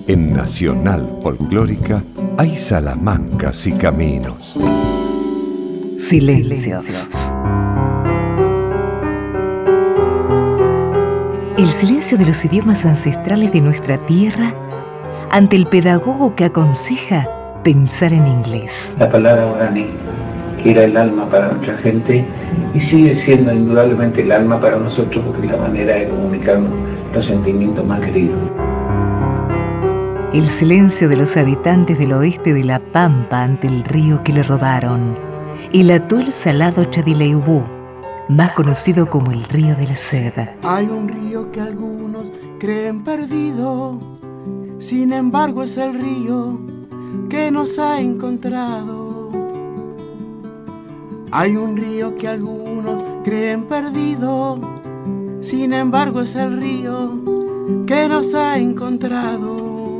En Nacional Folclórica hay salamancas y caminos. Silencios. El silencio de los idiomas ancestrales de nuestra tierra ante el pedagogo que aconseja pensar en inglés. La palabra guaraní, que era el alma para nuestra gente y sigue siendo indudablemente el alma para nosotros porque es la manera de comunicarnos los sentimientos más queridos. El silencio de los habitantes del oeste de La Pampa ante el río que le robaron, el atol salado Chadileubú, más conocido como el río de la sed. Hay un río que algunos creen perdido, sin embargo es el río que nos ha encontrado. Hay un río que algunos creen perdido, sin embargo es el río que nos ha encontrado.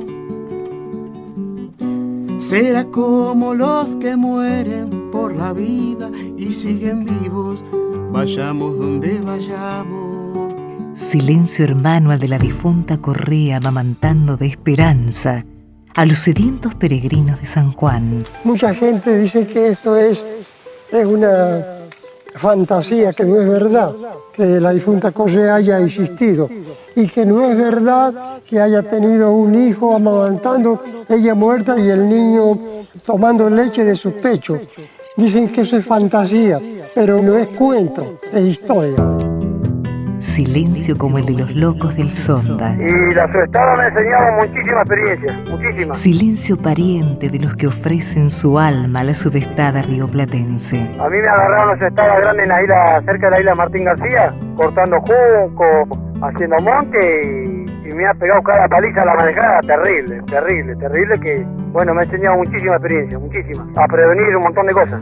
Será como los que mueren por la vida y siguen vivos, vayamos donde vayamos. Silencio hermano al de la difunta Correa amamantando de esperanza a los sedientos peregrinos de San Juan. Mucha gente dice que esto es una fantasía, que no es verdad, que la difunta Correa haya existido y que no es verdad que haya tenido un hijo amamantando, ella muerta y el niño tomando leche de su pecho. Dicen que eso es fantasía, pero no es cuento, es historia. Silencio como el de los locos del Sonda. Y la Suestada me ha enseñado muchísima experiencia, muchísima. Silencio pariente de los que ofrecen su alma a la sudestada rioplatense. A mí me agarraron la Suestada grande en la isla, cerca de la isla Martín García, cortando junco, haciendo monte y me ha pegado cada paliza a la manejada, terrible, que, bueno, me ha enseñado muchísima experiencia, muchísima, a prevenir un montón de cosas.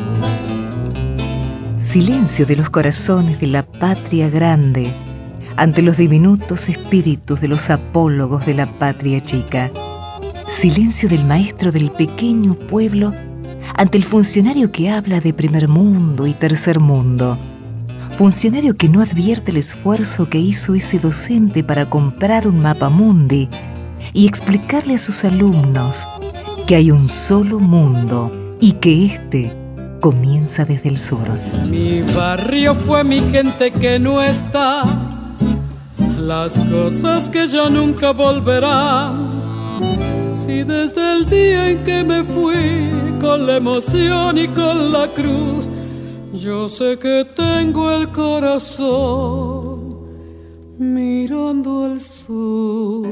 Silencio de los corazones de la patria grande ante los diminutos espíritus de los apólogos de la patria chica. Silencio del maestro del pequeño pueblo ante el funcionario que habla de primer mundo y tercer mundo. Funcionario que no advierte el esfuerzo que hizo ese docente para comprar un mapamundi y explicarle a sus alumnos que hay un solo mundo y que este comienza desde el sur. Mi barrio fue mi gente que no está, las cosas que ya nunca volverán. Si desde el día en que me fui, con la emoción y con la cruz, yo sé que tengo el corazón mirando al sur.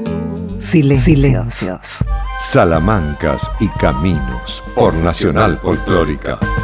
Silencios. Salamancas y caminos por Nacional Folclórica.